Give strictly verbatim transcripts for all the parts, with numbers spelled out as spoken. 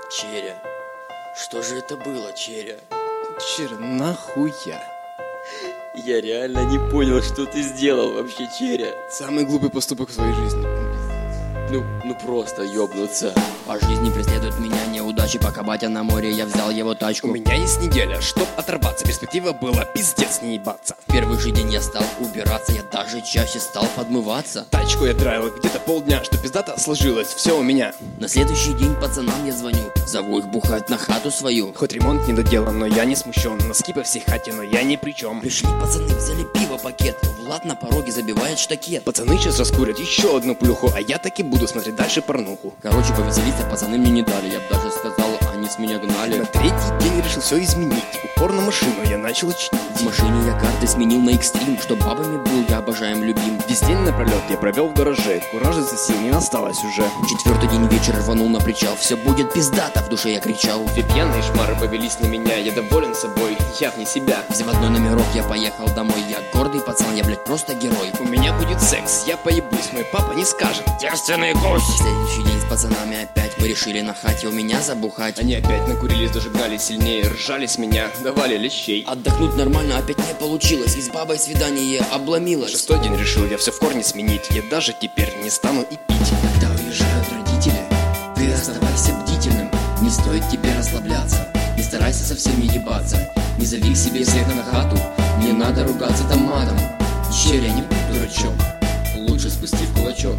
Черя, что же это было, Черя? Черя, нахуя? Я реально не понял, что ты сделал вообще, Черя. Самый глупый поступок в своей жизни. Ну, ну просто ёбнуться. По жизни преследуют меня неудачи, пока батя на море, я взял его тачку. У меня есть неделя, чтоб оторваться. Перспектива была пиздец не ебаться. В первый же день я стал убираться, я даже чаще стал подмываться. Тачку я драил где-то полдня, что пиздата сложилось, все у меня. На следующий день пацанам я звоню, зову их бухать на хату свою. Хоть ремонт не доделан, но я не смущен. Носки по всей хате, но я ни при чем. Пришли пацаны, взяли пиво пакет, Влад на пороге забивает штакет. Пацаны сейчас раскурят еще одну плюху, а я таки буду смотреть дальше порнуху. Короче, повеселиться пацаны мне не дали, я бы даже сказал, они с меня гнали. На третий день решил все изменить, упор на машину я начал чинить. В машине я карты сменил на экстрим, чтоб бабами был я обожаем любим. Весь день напролет я провел в гараже, куражиться сил не осталось уже. Четвертый день вечер рванул на причал, все будет пиздато, в душе я кричал. Две пьяные шмары повелись на меня, я доволен собой, я вне себя. В заводной номерок я поехал домой, я гордый пацан, я, блядь, просто герой. У меня будет секс, я поебусь, мой папа не скажет. Девственный гусь! Следующий день с пацанами опять мы решили на хате у меня забухать. Они опять накурились, даже гнали сильнее, ржали с меня, давали лещей. Отдохнуть нормально опять не получилось, и с бабой свидание обломилось. Шестой день решил я все в корне сменить, я даже теперь не стану и пить. Когда уезжают родители, ты оставайся бдительным, не стоит тебе расслабляться, не старайся совсем не ебаться, не зови к себе всех на хату, не надо ругаться там матом. Черя, не будь дурачок, лучше спусти в кулачок.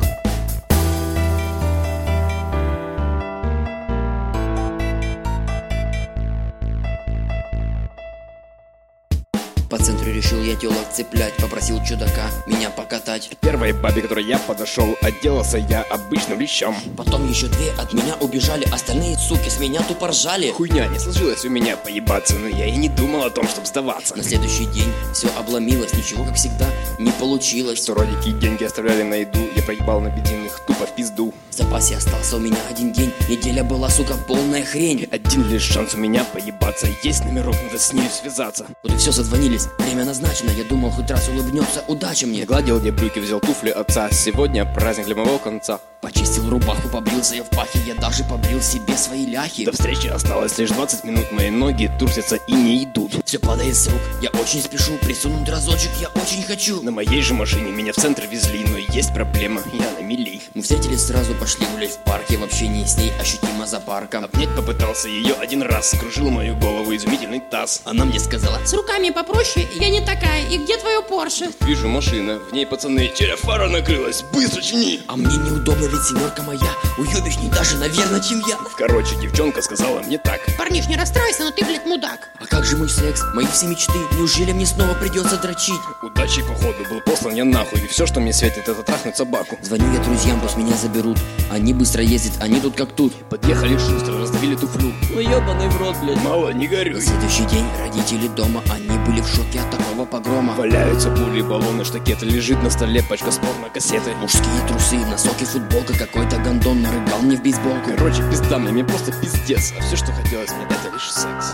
По центру решил я телок цеплять, попросил чудака меня покатать. К первой бабе, которой я подошел, отделался я обычным лещом. Потом еще две от меня убежали, остальные суки с меня тупо ржали. Хуйня, не сложилось у меня поебаться, но я и не думал о том, чтобы сдаваться. На следующий день все обломилось, ничего как всегда не получилось. Что родики и деньги оставляли на еду, я проебал на бедных тупо в пизду. В запасе остался у меня один день, неделя была, сука, полная хрень. Один лишь шанс у меня поебаться, есть номерок, надо с ней связаться. Вот и все, созвонились, время назначено, я думал, хоть раз улыбнется, удача мне. Гладил я брюки, взял туфли отца, сегодня праздник для моего конца. Почистил рубаху, побрился я в пахе, я даже побрил себе свои ляхи. До встречи осталось лишь двадцать минут, мои ноги трусятся и не идут. Все падает с рук, я очень спешу, присунуть разочек я очень хочу. На моей же машине меня в центр везли, но есть проблема, я на мели. Мы встретились сразу, пошли гулять в парке, в общении с ней ощутимо за парком. Обнять попытался ее один раз, скружил мою голову изумительный таз. Она мне сказала: с руками попроще, я не такая, и где твое Порше? Вижу машина, в ней пацаны, черя фара накрылась, быстро чини. А мне неудобно, ведь семерка моя уебищней даже, наверное, чем я. Короче, девчонка сказала мне так: парниш, не расстраивайся, но ты, блядь, мудак. А как же мой секс, мои все мечты, неужели мне снова придется дрочить? Удачей походу был послан я нахуй, и все, что мне светит, это трахнуть собаку. Звоню я друзьям, пусть меня заберут, они быстро ездят, они тут как тут. Подъехали шустро, раздавили туфлю. Ну ебаный в рот, блядь. Мало, не горюй. На следующий день родители дома, они были в шоке от такого погрома. Валяются пули, баллоны, штакеты, лежит на столе пачка порно-кассеты. Мужские трусы, носок и футболка, какой-то гондон нарыгал мне в бейсболку. Короче, пизда мне, мне просто пиздец, а все, что хотелось мне, это лишь секс.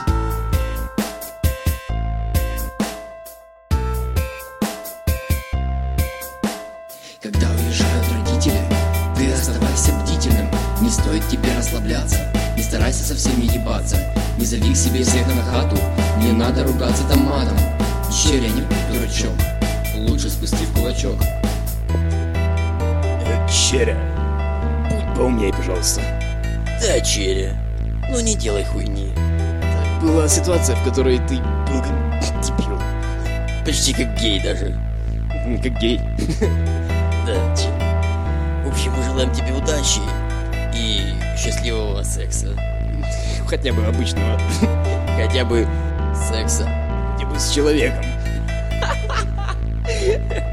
Когда уезжают родители, ты оставайся бдительным, не стоит тебе расслабляться, не старайся совсем не ебаться, не зови к себе всех на хату, не надо ругаться там матом. Черя, не будь дурачок, лучше спусти в кулачок. Черя, будь поумней, пожалуйста. Да, Черя, ну не делай хуйни. Была ситуация, в которой ты был как дебил. Почти как гей даже. Как гей. Да, Черя. В общем, мы желаем тебе удачи и счастливого секса. Хотя бы обычного. Хотя бы секса. Хотя бы с человеком.